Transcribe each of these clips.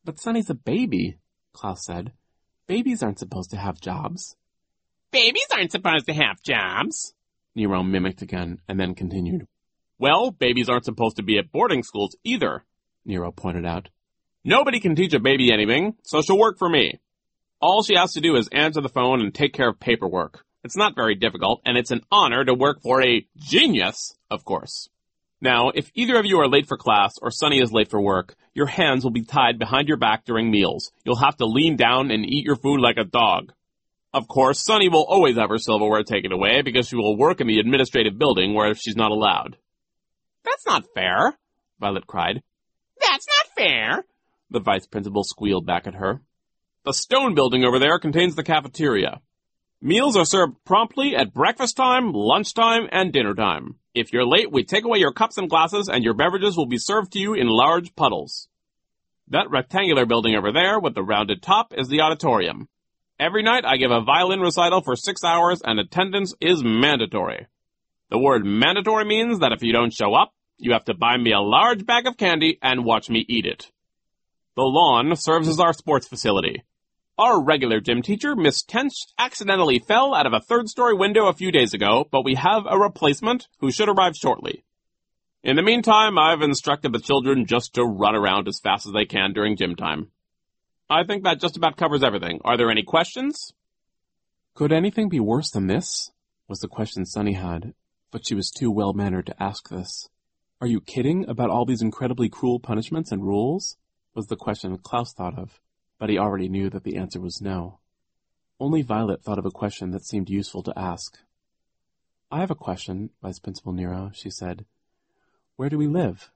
But Sunny's a baby, Klaus said. Babies aren't supposed to have jobs. Babies aren't supposed to have jobs, Nero mimicked again, and then continued. Well, babies aren't supposed to be at boarding schools either, Nero pointed out. Nobody can teach a baby anything, so she'll work for me. All she has to do is answer the phone and take care of paperwork. It's not very difficult, and it's an honor to work for a genius, of course. Now, if either of you are late for class or Sunny is late for work, your hands will be tied behind your back during meals. You'll have to lean down and eat your food like a dog. Of course, Sunny will always have her silverware taken away because she will work in the administrative building where she's not allowed. That's not fair, Violet cried. That's not fair, the vice principal squealed back at her. The stone building over there contains the cafeteria. Meals are served promptly at breakfast time, lunchtime, and dinner time. If you're late, we take away your cups and glasses, and your beverages will be served to you in large puddles. That rectangular building over there with the rounded top is the auditorium. Every night I give a violin recital for 6 hours, and attendance is mandatory. The word mandatory means that if you don't show up, you have to buy me a large bag of candy and watch me eat it. The lawn serves as our sports facility. Our regular gym teacher, Miss Tench, accidentally fell out of a third-story window a few days ago, but we have a replacement who should arrive shortly. In the meantime, I've instructed the children just to run around as fast as they can during gym time. I think that just about covers everything. Are there any questions? Could anything be worse than this? Was the question Sunny had, but she was too well-mannered to ask this. Are you kidding about all these incredibly cruel punishments and rules? Was the question Klaus thought of, but he already knew that the answer was no. Only Violet thought of a question that seemed useful to ask. I have a question, Vice Principal Nero, she said. Where do we live?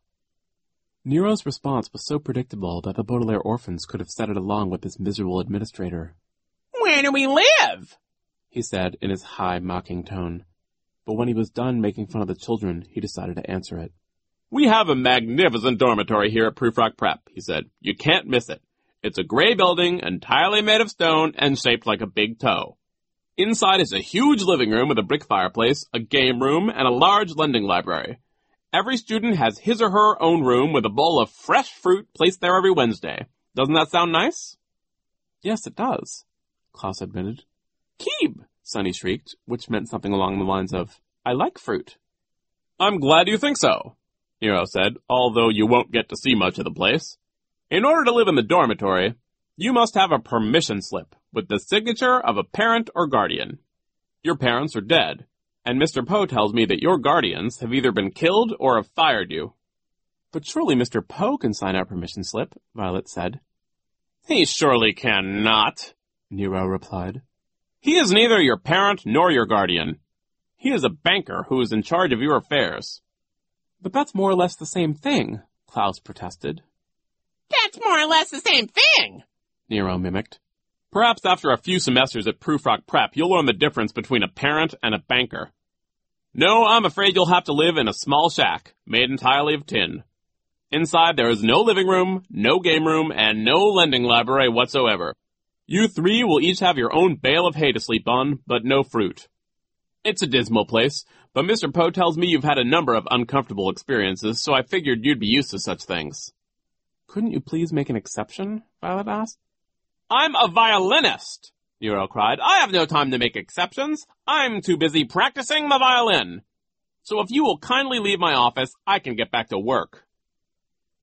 Nero's response was so predictable that the Baudelaire orphans could have said it along with his miserable administrator. Where do we live? He said in his high, mocking tone. But when he was done making fun of the children, he decided to answer it. We have a magnificent dormitory here at Prufrock Prep, he said. You can't miss it. It's a gray building, entirely made of stone, and shaped like a big toe. Inside is a huge living room with a brick fireplace, a game room, and a large lending library. Every student has his or her own room with a bowl of fresh fruit placed there every Wednesday. Doesn't that sound nice? Yes, it does, Klaus admitted. Keeb, Sunny shrieked, which meant something along the lines of, I like fruit. I'm glad you think so, Nero said, although you won't get to see much of the place. In order to live in the dormitory, you must have a permission slip with the signature of a parent or guardian. Your parents are dead, and Mr. Poe tells me that your guardians have either been killed or have fired you. But surely Mr. Poe can sign our permission slip, Violet said. He surely cannot, Nero replied. He is neither your parent nor your guardian. He is a banker who is in charge of your affairs. But that's more or less the same thing, Klaus protested. That's more or less the same thing, Nero mimicked. Perhaps after a few semesters at Prufrock Prep, you'll learn the difference between a parent and a banker. No, I'm afraid you'll have to live in a small shack, made entirely of tin. Inside there is no living room, no game room, and no lending library whatsoever. You three will each have your own bale of hay to sleep on, but no fruit. It's a dismal place, but Mr. Poe tells me you've had a number of uncomfortable experiences, so I figured you'd be used to such things. Couldn't you please make an exception? Violet asked. I'm a violinist, Nero cried. I have no time to make exceptions. I'm too busy practicing my violin. So if you will kindly leave my office, I can get back to work.